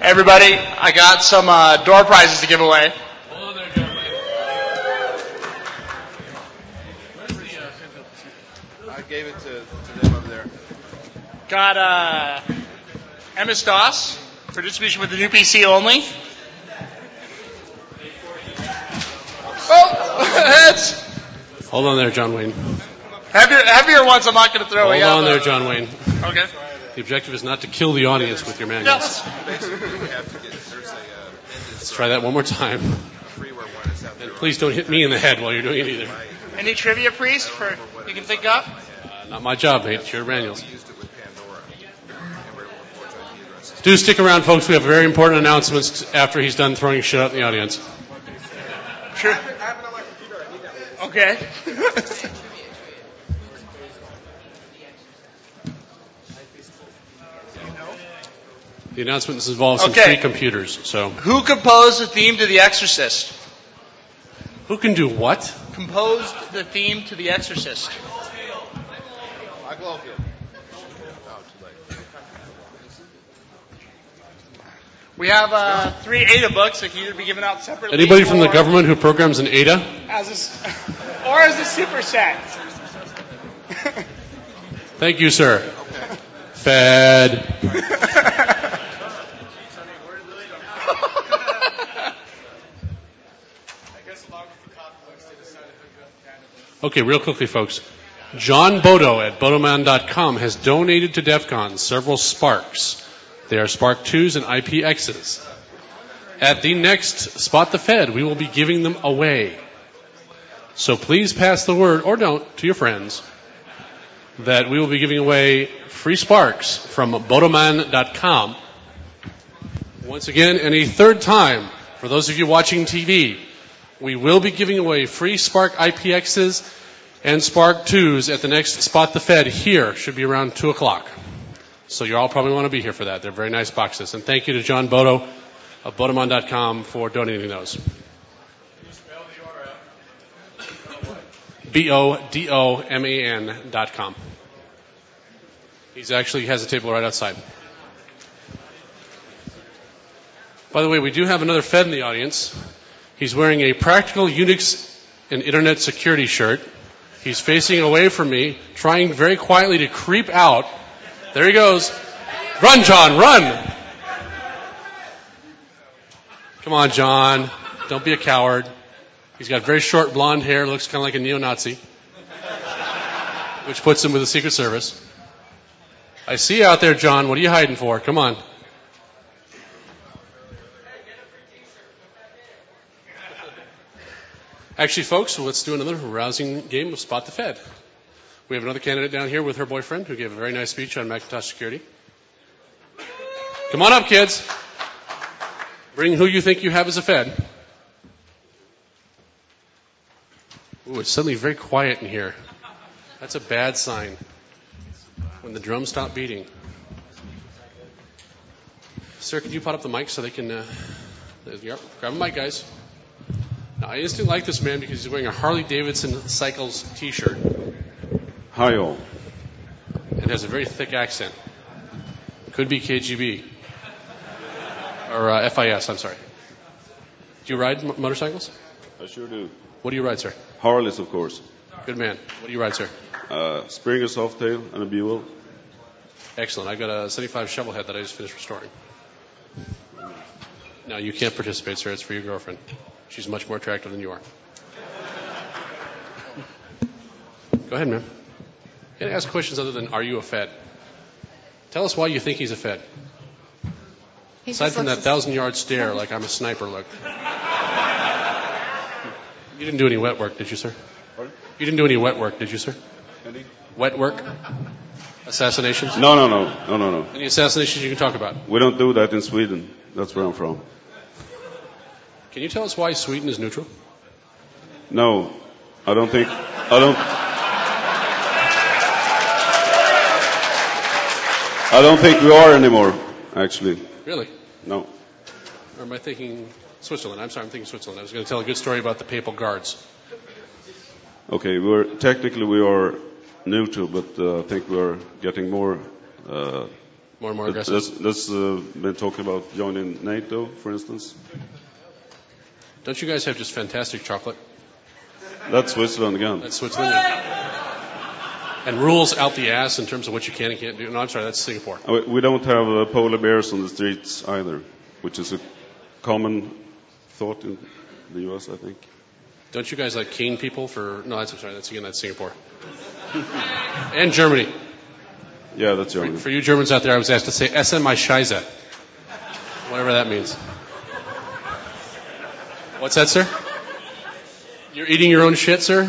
Everybody, I got some door prizes to give away. Hold on there, John. I gave it to them over there. Got MS-DOS for distribution with the new PC only. Oh, heads. Hold on there, John Wayne. Heavier ones I'm not going to throw away. Hold on there, John Wayne. Okay. The objective is not to kill the audience with your manuals. Let's try that one more time. And please don't hit me in the head while you're doing it either. Any trivia, Priest, for you can think up? Not my job, mate. It's your manuals. Do stick around, folks. We have very important announcements after he's done throwing shit out in the audience. Sure. Okay. The announcement involves some free computers. So, who composed the theme to The Exorcist? Who can do what? Composed the theme to The Exorcist. We have 3 Ada books that can either be given out separately. Anybody from the government who programs an Ada? As a superset. Thank you, sir. Fed. Okay, real quickly, folks. John Bodo at bodoman.com has donated to DEF CON several Sparks. They are Spark 2s and IPXs. At the next Spot the Fed, we will be giving them away. So please pass the word, or don't, to your friends, that we will be giving away free Sparks from bodoman.com. Once again, and a third time, for those of you watching TV, we will be giving away free Spark IPXs and Spark 2s at the next Spot the Fed here. Should be around 2 o'clock. So you all probably want to be here for that. They're very nice boxes. And thank you to John Bodo of bodoman.com for donating those. BODOMAN.com. He has a table right outside. By the way, we do have another Fed in the audience. He's wearing a Practical Unix and Internet Security shirt. He's facing away from me, trying very quietly to creep out. There he goes. Run, John, run! Come on, John. Don't be a coward. He's got very short blonde hair, looks kind of like a neo-Nazi, which puts him with the Secret Service. I see you out there, John. What are you hiding for? Come on. Actually, folks, let's do another rousing game of Spot the Fed. We have another candidate down here with her boyfriend who gave a very nice speech on Macintosh security. Come on up, kids. Bring who you think you have as a Fed. Ooh, it's suddenly very quiet in here. That's a bad sign. When the drums stop beating. Sir, could you pot up the mic so they can... grab a mic, guys. Now, I instantly like this man because he's wearing a Harley-Davidson Cycles t-shirt. Hi, all. It has a very thick accent. Could be KGB. Or FIS, I'm sorry. Do you ride motorcycles? I sure do. What do you ride, sir? Harleys, of course. Good man. What do you ride, sir? Springer Softail and a Buell. Excellent. I've got a 75 Shovelhead that I just finished restoring. No, you can't participate, sir. It's for your girlfriend. She's much more attractive than you are. Go ahead, man. You gotta ask questions other than, are you a Fed? Tell us why you think he's a Fed. Aside from that 1,000-yard stare like I'm a sniper look. You didn't do any wet work, did you, sir? Pardon? You didn't do any wet work, did you, sir? Any? Wet work? Assassinations? No. Any assassinations you can talk about? We don't do that in Sweden. That's where I'm from. Can you tell us why Sweden is neutral? No, I don't think we are anymore, actually. Really? No. Or am I thinking Switzerland? I'm sorry, I'm thinking Switzerland. I was going to tell a good story about the Papal Guards. Okay, technically we are neutral, but I think we're getting more More and more aggressive. That's been talking about joining NATO, for instance. Don't you guys have just fantastic chocolate? That's Switzerland again. That's Switzerland. And rules out the ass in terms of what you can and can't do. No, I'm sorry, that's Singapore. We don't have polar bears on the streets either, which is a common thought in the U.S., I think. Don't you guys like cane people for... No, that's Singapore. And Germany. Yeah, that's Germany. For you Germans out there, I was asked to say "Essen my Scheiße." Whatever that means. What's that, sir? You're eating your own shit, sir?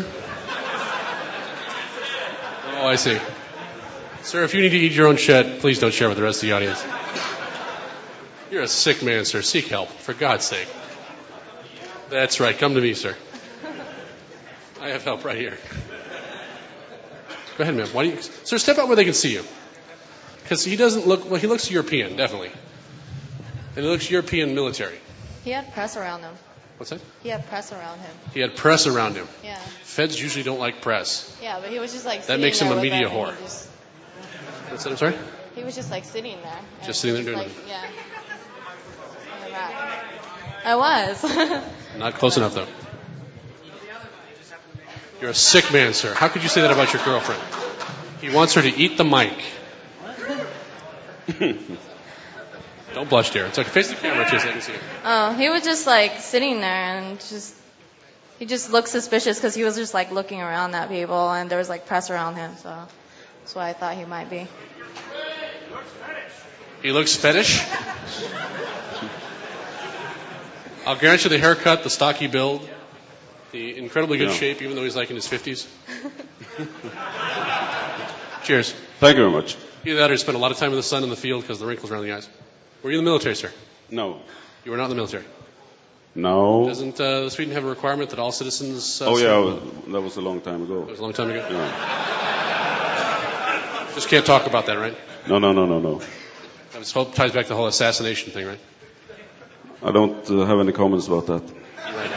Oh, I see. Sir, if you need to eat your own shit, please don't share with the rest of the audience. You're a sick man, sir. Seek help, for God's sake. That's right. Come to me, sir. I have help right here. Go ahead, ma'am. Sir, step out where they can see you. Because he doesn't look... Well, he looks European, definitely. And he looks European military. He had press around him. What's that? He had press around him. He had press around him. Yeah. Feds usually don't like press. Yeah, but he was just like that makes him a media whore. What's that? I'm sorry? He was just like sitting there. Just sitting there doing it? Yeah. I was. Not close enough, though. You're a sick man, sir. How could you say that about your girlfriend? He wants her to eat the mic. Don't blush, dear. It's okay. Face the camera, too, so I can see it. Oh, he was just like sitting there and he just looked suspicious because he was just like looking around at people and there was like press around him, so that's why I thought he might be. He looks fetish? I'll grant you the haircut, the stocky build, the incredibly good shape, even though he's like in his 50s. Cheers. Thank you very much. Either that or spent a lot of time in the sun in the field because of the wrinkles around the eyes. Were you in the military, sir? No. You were not in the military? No. Doesn't Sweden have a requirement that all citizens... that was a long time ago. That was a long time ago? Yeah. Just can't talk about that, right? No. That ties back to the whole assassination thing, right? I don't have any comments about that. Right.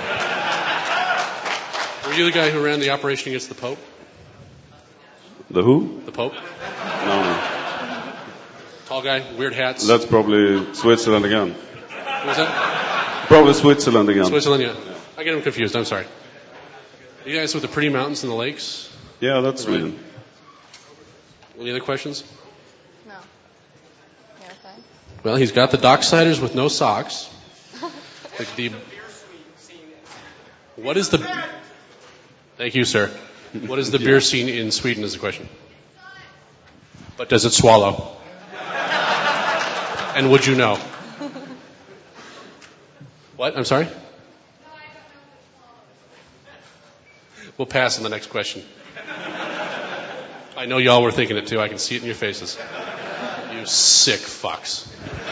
Were you the guy who ran the operation against the Pope? The who? The Pope? No. Tall guy, weird hats. That's probably Switzerland again. Who was that? Probably Switzerland again. Switzerland, yeah. I get them confused. I'm sorry. You guys with the pretty mountains and the lakes? Yeah, that's Sweden. Any other questions? No. Yeah, okay. Well, he's got the docksiders with no socks. What is the... Thank you, sir. What is the beer scene in Sweden is the question. But does it swallow? And would you know? What? I'm sorry? We'll pass on the next question. I know y'all were thinking it too. I can see it in your faces. You sick fucks.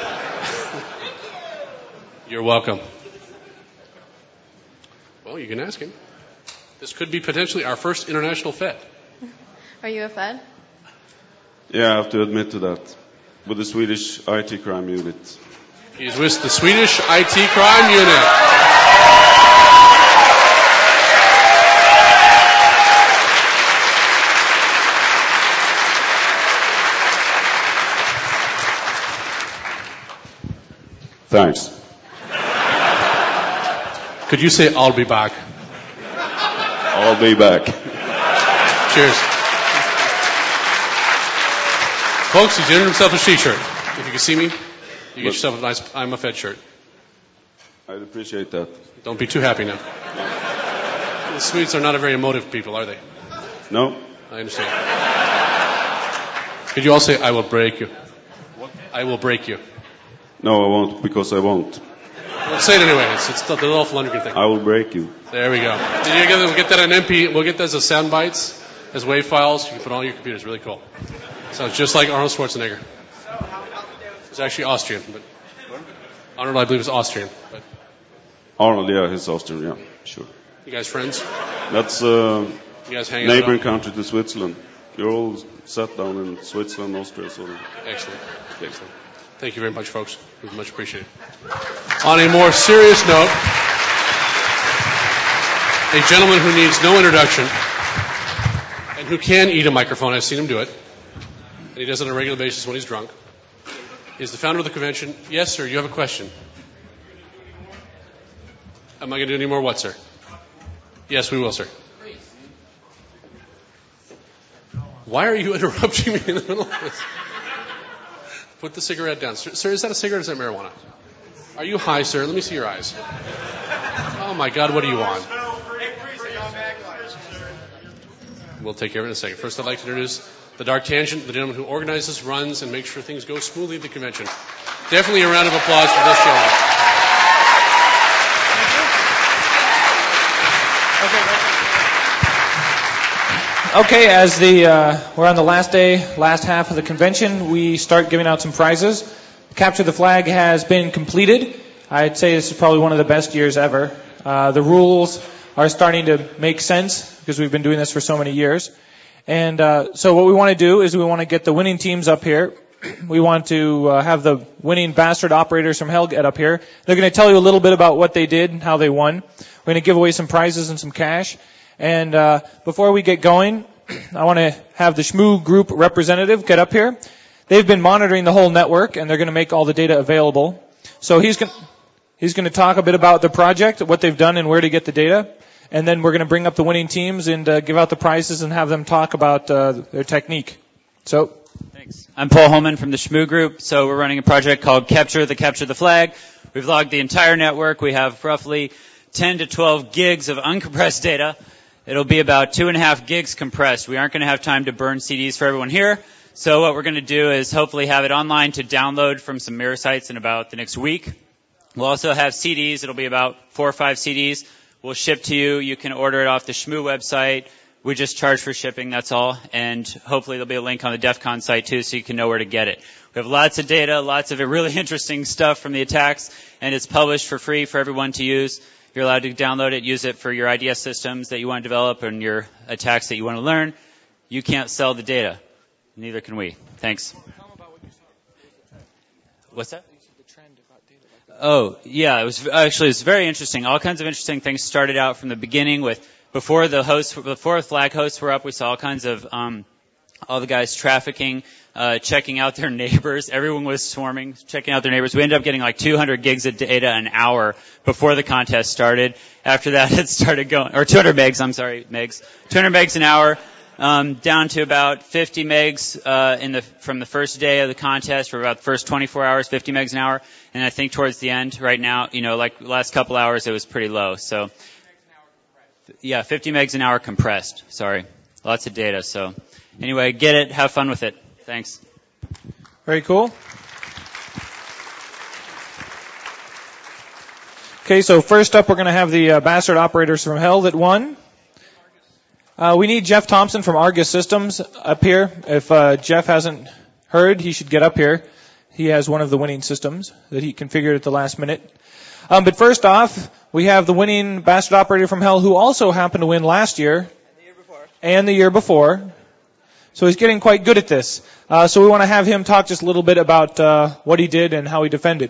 You're welcome. Well, you can ask him. This could be potentially our first international Fed. Are you a Fed? Yeah, I have to admit to that. With the Swedish IT crime unit. He's with the Swedish IT crime unit. Thanks. Could you say, I'll be back? I'll be back. Cheers. Folks, he's earned himself a t-shirt. If you can see me, you get yourself a nice I'm a Fed shirt. I'd appreciate that. Don't be too happy now. The Swedes are not a very emotive people, are they? No. I understand. Could you all say, I will break you? What? I will break you. No, I won't, because I won't. Well, say it anyway. It's the Dolph Lundgren thing. I will break you. There we go. We'll get that on MP. We'll get that as sound bites, as WAV files. You can put on all your computers. Really cool. Sounds just like Arnold Schwarzenegger. It's actually Austrian, but Arnold, I believe, is Austrian. But Arnold, yeah, he's Austrian, yeah, sure. You guys friends? That's you guys hang neighboring country to Switzerland. You're all sat down in Switzerland, Austria, so. Excellent. Excellent. Thank you very much, folks. We much appreciate it. On a more serious note, a gentleman who needs no introduction and who can eat a microphone. I've seen him do it. And he does it on a regular basis when he's drunk. is the founder of the convention. Yes, sir, you have a question. Am I going to do any more what, sir? Yes, we will, sir. Why are you interrupting me in the middle of this? Put the cigarette down. Sir, is that a cigarette or is that marijuana? Are you high, sir? Let me see your eyes. Oh, my God, what are you on? We'll take care of it in a second. First, I'd like to introduce the Dark Tangent, the gentleman who organizes, runs, and makes sure things go smoothly at the convention. Definitely a round of applause for this gentleman. Okay, as we're on the last day, last half of the convention, we start giving out some prizes. Capture the Flag has been completed. I'd say this is probably one of the best years ever. The rules are starting to make sense because we've been doing this for so many years. And so what we want to do is we want to get the winning teams up here. We want to have the winning Bastard Operators from Hell get up here. They're going to tell you a little bit about what they did and how they won. We're going to give away some prizes and some cash. And before we get going, I want to have the Shmoo Group representative get up here. They've been monitoring the whole network, and they're going to make all the data available. So he's going to talk a bit about the project, what they've done, and where to get the data. And then we're going to bring up the winning teams and give out the prizes and have them talk about their technique. So, thanks. I'm Paul Holman from the Shmoo Group. So we're running a project called Capture the Flag. We've logged the entire network. We have roughly 10 to 12 gigs of uncompressed data. It'll be about 2.5 gigs compressed. We aren't going to have time to burn CDs for everyone here. So what we're going to do is hopefully have it online to download from some mirror sites in about the next week. We'll also have CDs. It'll be about 4 or 5 CDs. We'll ship to you. You can order it off the Shmoo website. We just charge for shipping, that's all. And hopefully there'll be a link on the DEF CON site too so you can know where to get it. We have lots of data, lots of really interesting stuff from the attacks, and it's published for free for everyone to use. You're allowed to download it, use it for your IDS systems that you want to develop and your attacks that you want to learn. You can't sell the data. Neither can we. Thanks. What's that? Oh, yeah, it was very interesting. All kinds of interesting things started out from the beginning with before flag hosts were up, we saw all kinds of all the guys trafficking, checking out their neighbors. Everyone was swarming, checking out their neighbors. We ended up getting like 200 gigs of data an hour before the contest started. After that, it started going, or 200 megs, 200 megs an hour, down to about 50 megs from the first day of the contest for about the first 24 hours, 50 megs an hour. And I think towards the end, right now, like the last couple hours, it was pretty low. So, yeah, 50 megs an hour compressed. Sorry. Lots of data. So, anyway, get it. Have fun with it. Thanks. Very cool. Okay, so first up, we're going to have the Bastard Operators from Hell that won. We need Jeff Thompson from Argus Systems up here. If Jeff hasn't heard, he should get up here. He has one of the winning systems that he configured at the last minute. But first off, we have the winning Bastard Operator from Hell who also happened to win last year. And the year before. So he's getting quite good at this. So we want to have him talk just a little bit about what he did and how he defended.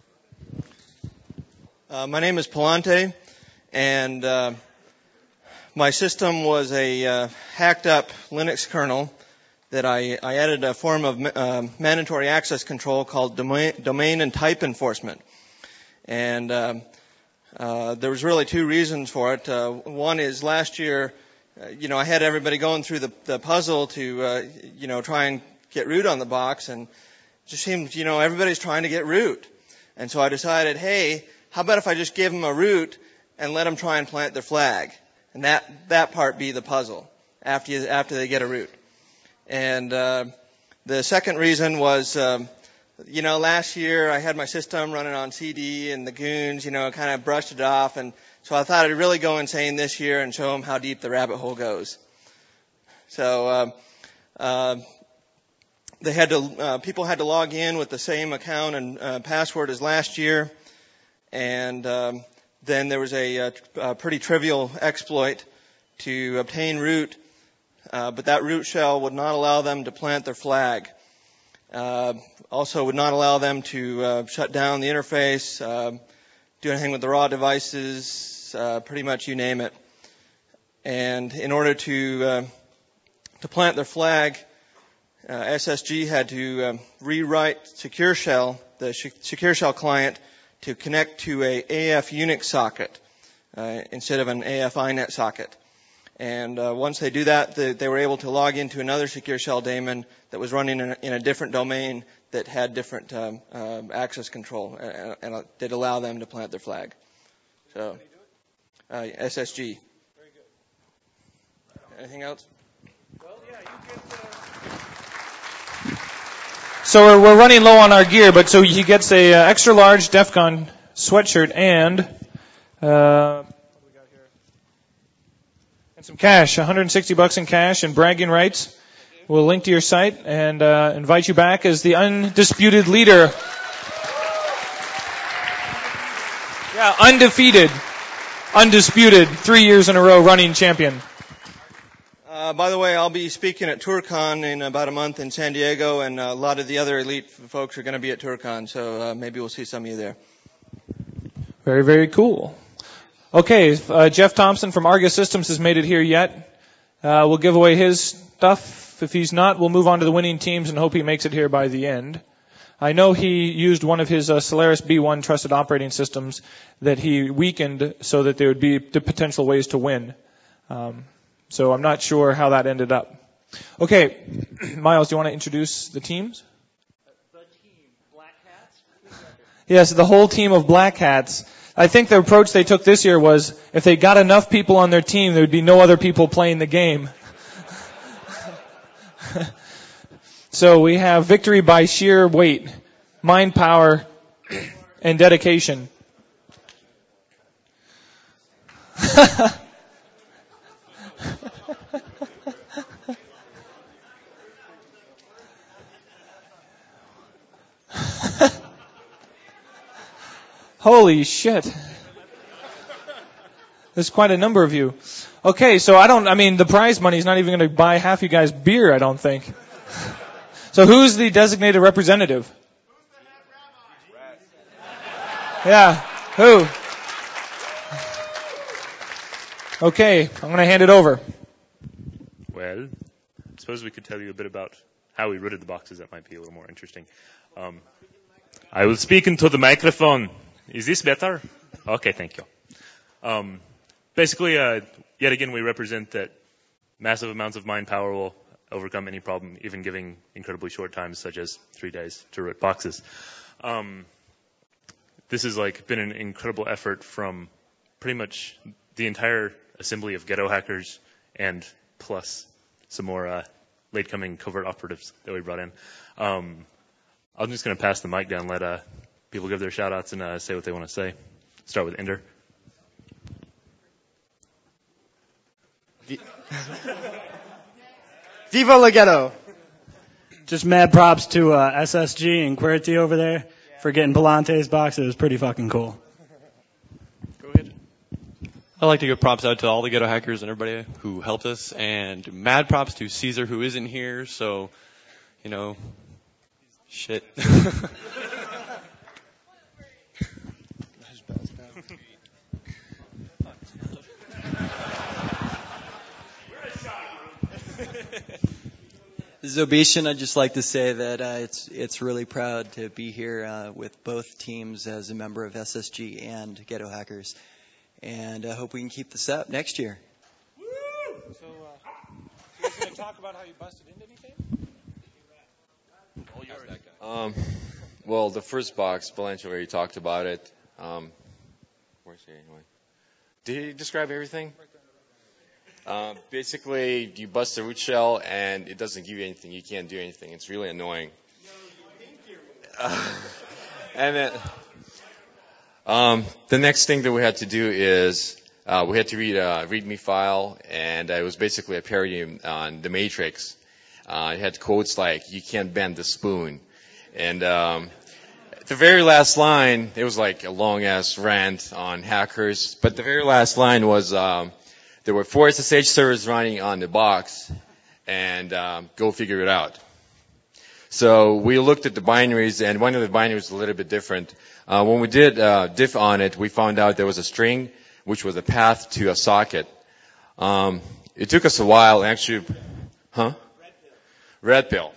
My name is Palante, and my system was a hacked up Linux kernel that I added a form of mandatory access control called domain and type enforcement. And there was really 2 reasons for it. One is last year, I had everybody going through the puzzle to, try and get root on the box, and it just seemed, everybody's trying to get root. And so I decided, hey, how about if I just give them a root and let them try and plant their flag? And that part be the puzzle after they get a root. And the second reason was, last year I had my system running on CD and the goons, kind of brushed it off. And so I thought I'd really go insane this year and show them how deep the rabbit hole goes. So people had to log in with the same account and password as last year. And then there was a pretty trivial exploit to obtain root. But that root shell would not allow them to plant their flag. Also would not allow them to shut down the interface, do anything with the raw devices, pretty much you name it. And in order to plant their flag, SSG had to rewrite Secure Shell, the Secure Shell client, to connect to a AF Unix socket instead of an AF iNet socket. And once they do that, they were able to log into another Secure Shell daemon that was running in a different domain that had different access control, and it did allow them to plant their flag. So, SSG. Very good. Anything else? Well, yeah, you get. So we're running low on our gear, but so he gets a extra large DEF CON sweatshirt and what do we got here? And some cash, $160 in cash and bragging rights. We'll link to your site and invite you back as the undisputed leader. Yeah, undisputed, 3 years in a row running champion. By the way, I'll be speaking at TourCon in about a month in San Diego, and a lot of the other elite folks are going to be at TourCon, so maybe we'll see some of you there. Very, very cool. Okay, Jeff Thompson from Argus Systems has made it here yet. We'll give away his stuff. If he's not, we'll move on to the winning teams and hope he makes it here by the end. I know he used one of his Solaris B1 trusted operating systems that he weakened so that there would be the potential ways to win. So I'm not sure how that ended up. Okay, Miles, do you want to introduce the teams? The team, Black Hats? Yes, the whole team of Black Hats. I think the approach they took this year was if they got enough people on their team, there would be no other people playing the game. So we have victory by sheer weight, mind power, and dedication. Holy shit. There's quite a number of you. Okay, so the prize money is not even going to buy half you guys beer, I don't think. So who's the designated representative? Yeah, who? Okay, I'm going to hand it over. Well, I suppose we could tell you a bit about how we routed the boxes. That might be a little more interesting. I will speak into the microphone. Is this better? Okay, thank you. Basically, yet again, we represent that massive amounts of mind power will overcome any problem, even giving incredibly short times, such as 3 days, to root boxes. This has been an incredible effort from pretty much the entire assembly of ghetto hackers and plus some more late-coming covert operatives that we brought in. I'm just going to pass the mic down, let people give their shout-outs and say what they want to say. Start with Ender. Viva la Ghetto! Just mad props to SSG and QWERTY over there for getting Palante's box. It was pretty fucking cool. Go ahead. I'd like to give props out to all the ghetto hackers and everybody who helped us, and mad props to Caesar who isn't here, so, shit. Zobishan, I'd just like to say that it's really proud to be here with both teams as a member of SSG and Ghetto Hackers, and I hope we can keep this up next year. So, you going to talk about how you busted into anything? Well, the first box, Valentia already talked about it. Where's he anyway? Did he describe everything? Basically, you bust the root shell and it doesn't give you anything. You can't do anything. It's really annoying. And then the next thing that we had to do is we had to read a README file, and it was basically a parody on The Matrix. It had quotes like, "You can't bend the spoon," and the very last line, it was like a long-ass rant on hackers, but the very last line was, there were 4 SSH servers running on the box, and go figure it out. So we looked at the binaries, and one of the binaries was a little bit different. When we did diff on it, we found out there was a string, which was a path to a socket. It took us a while, actually. Huh? Red pill.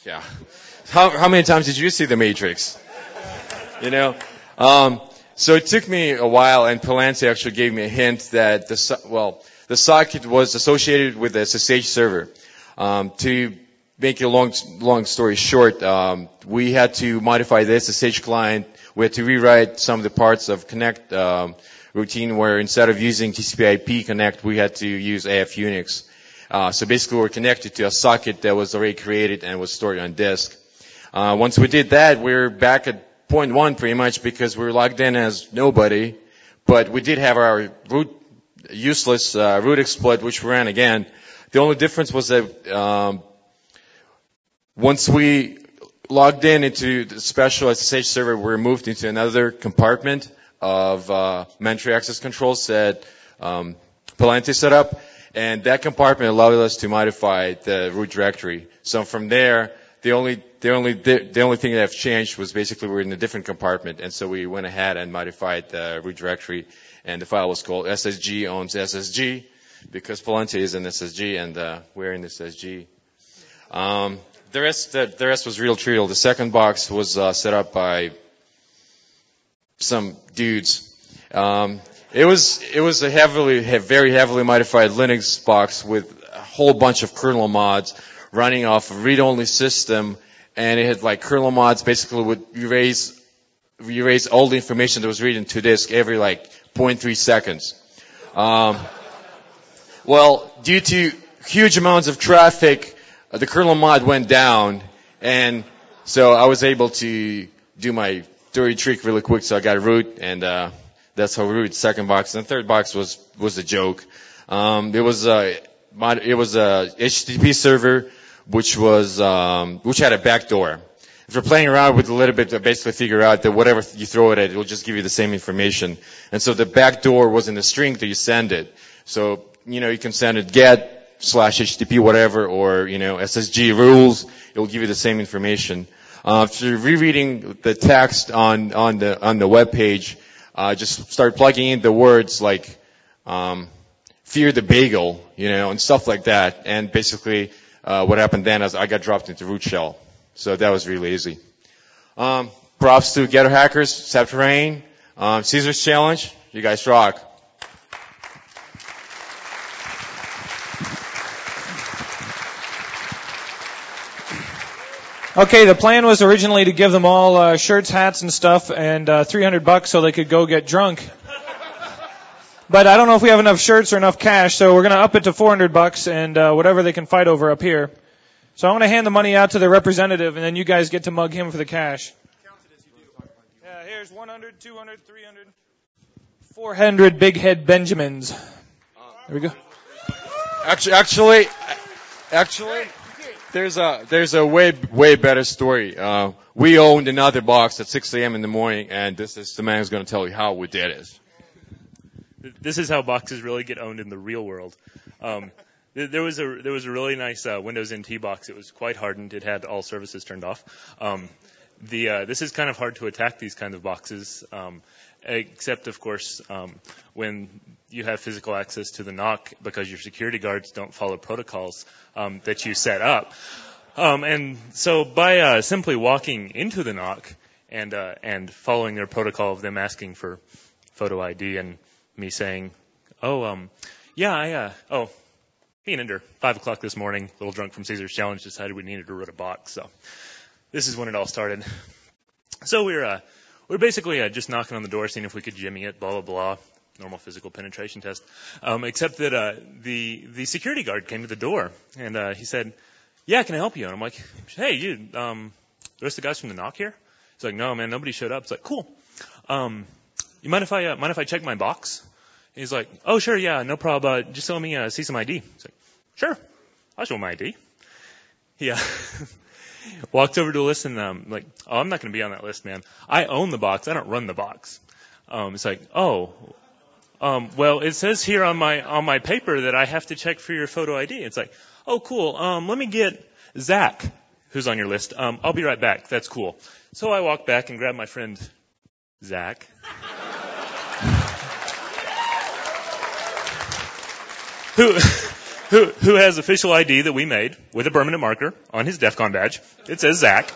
Yeah. How many times did you see The Matrix? You know? So it took me a while, and Palante actually gave me a hint that the socket was associated with the SSH server. To make a long story short, we had to modify the SSH client. We had to rewrite some of the parts of Connect routine, where instead of using TCP/IP Connect, we had to use AF Unix. So basically, we're connected to a socket that was already created and was stored on disk. Once we did that, we're back at point one pretty much, because we were logged in as nobody, but we did have our useless root exploit, which we ran again. The only difference was that once we logged in into the special SSH server, we were moved into another compartment of mandatory access controls that Palante set up, and that compartment allowed us to modify the root directory. So from there, the only thing that have changed was basically we're in a different compartment, and so we went ahead and modified the root directory, and the file was called SSG owns SSG, because Palante is an SSG and we're in SSG. The rest was real trivial. The second box was set up by some dudes. It was a very heavily modified Linux box with a whole bunch of kernel mods running off a read-only system, and it had like kernel mods basically would erase all the information that was read into disk every like 0.3 seconds. Well, due to huge amounts of traffic, the kernel mod went down, and so I was able to do my dirty trick really quick. So I got a root, and that's how we rooted the second box. And the third box was a joke. It was a HTTP server which had a backdoor. If you're playing around with a little bit to basically figure out that whatever you throw it at, it will just give you the same information. And so the backdoor was in the string that you send it. So, you can send it get/HTTP whatever, or, SSG rules. It will give you the same information. After rereading the text on the web page, just start plugging in the words like, fear the bagel, and stuff like that. And basically, what happened then is I got dropped into root shell. So that was really easy. Props to Ghetto Hackers, Subterranean, Caesar's Challenge. You guys rock. Okay, the plan was originally to give them all shirts, hats, and stuff, and $300 so they could go get drunk. But I don't know if we have enough shirts or enough cash, so we're going to up it to $400 and whatever they can fight over up here. So I'm going to hand the money out to the representative, and then you guys get to mug him for the cash. Yeah, here's 100, 200, 300, 400 big head Benjamins. There we go. Actually, there's a way better story. We owned another box at 6 a.m. in the morning, and this is the man who's going to tell you how we did it. This is how boxes really get owned in the real world. There was a really nice Windows NT box. It was quite hardened. It had all services turned off. This is kind of hard to attack these kinds of boxes, except of course when you have physical access to the NOC, because your security guards don't follow protocols that you set up. And so by simply walking into the NOC and following their protocol of them asking for photo ID and me saying, me and Ender, 5 o'clock this morning, a little drunk from Caesar's Challenge, decided we needed to root a box. So this is when it all started. So we're basically just knocking on the door, seeing if we could jimmy it, blah, blah, blah. Normal physical penetration test. Except that the security guard came to the door, and he said, yeah, can I help you? And I'm like, hey, you, the rest of the guys from the NOC here? He's like, no, man, nobody showed up. It's like, cool. You mind if I check my box? He's like, oh, sure, yeah, no problem. Just let me see some ID. He's like, sure, I'll show him my ID. He walked over to a list, and I'm like, oh, I'm not going to be on that list, man. I own the box. I don't run the box. It's like, oh, well, it says here on my paper that I have to check for your photo ID. It's like, oh, cool. Let me get Zach, who's on your list. I'll be right back. That's cool. So I walk back and grab my friend Zach. who has official ID that we made with a permanent marker on his DEF CON badge. It says Zach.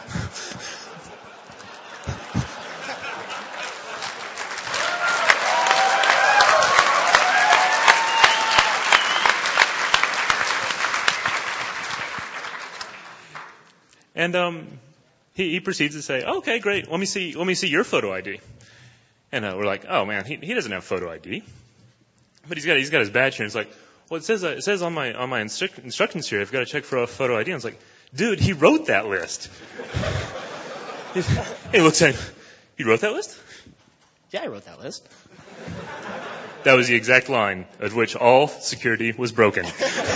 And he proceeds to say, "Okay, great. Let me see your photo ID." And we're like, "Oh man, he doesn't have photo ID, but he's got his badge here." And it's like, "Well, it says on my instructions here, I've got to check for a photo ID." And it's like, "Dude, he wrote that list." He looks at him. "You wrote that list?" Yeah, I wrote that list. That was the exact line at which all security was broken.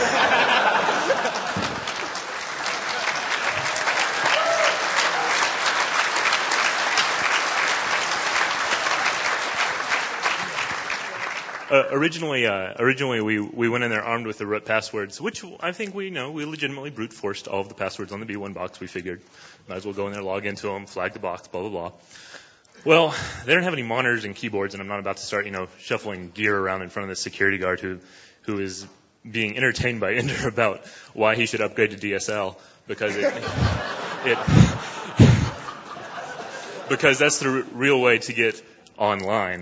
Originally we went in there armed with the root passwords, which I think we legitimately brute forced all of the passwords on the B1 box. We figured might as well go in there, log into them, flag the box, blah blah blah. Well, they don't have any monitors and keyboards, and I'm not about to start shuffling gear around in front of the security guard who is being entertained by Ender about why he should upgrade to DSL because because that's the real way to get online.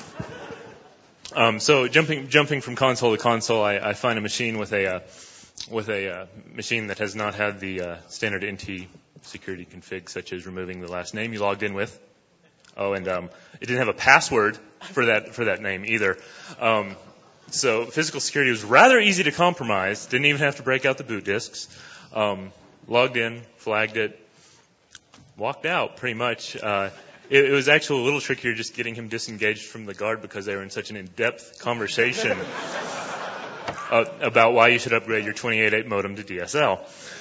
So jumping from console to console, I find a machine with a machine that has not had the standard NT security config, such as removing the last name you logged in with. Oh, and it didn't have a password for that name either. So physical security was rather easy to compromise. Didn't even have to break out the boot disks. Logged in, flagged it, walked out pretty much. It was actually a little trickier just getting him disengaged from the guard because they were in such an in-depth conversation about why you should upgrade your 28.8 modem to DSL.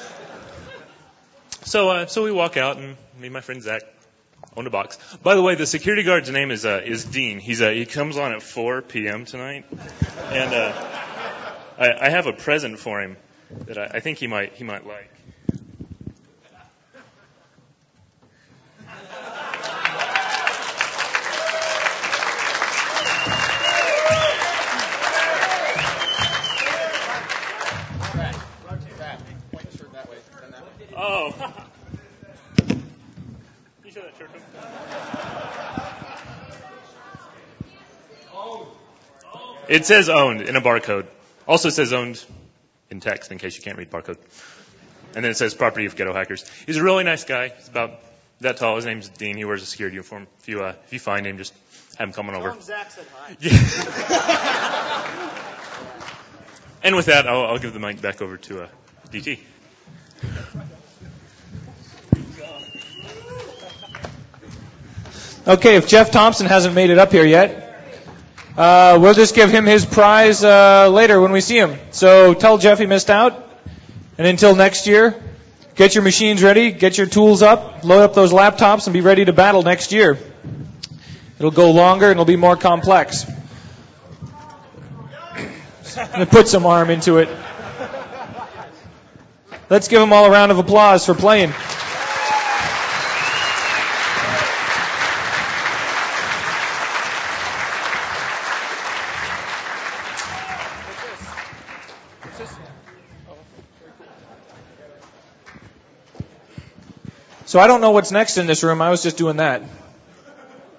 So we walk out, and me and my friend Zach own a box. By the way, the security guard's name is Dean. He comes on at 4 p.m. tonight, and I have a present for him that I think he might like. Oh. Can you show that shirt to him? It says owned in a barcode. Also says owned in text in case you can't read barcode. And then it says property of Ghetto Hackers. He's a really nice guy. He's about that tall. His name's Dean. He wears a security uniform. If you find him, just have him come on over. Tell him Zach said hi. Yeah. And with that, I'll give the mic back over to DT. Okay, if Jeff Thompson hasn't made it up here yet, we'll just give him his prize later when we see him. So tell Jeff he missed out. And until next year, get your machines ready, get your tools up, load up those laptops, and be ready to battle next year. It'll go longer and it'll be more complex. And put some arm into it. Let's give them all a round of applause for playing. So I don't know what's next in this room. I was just doing that.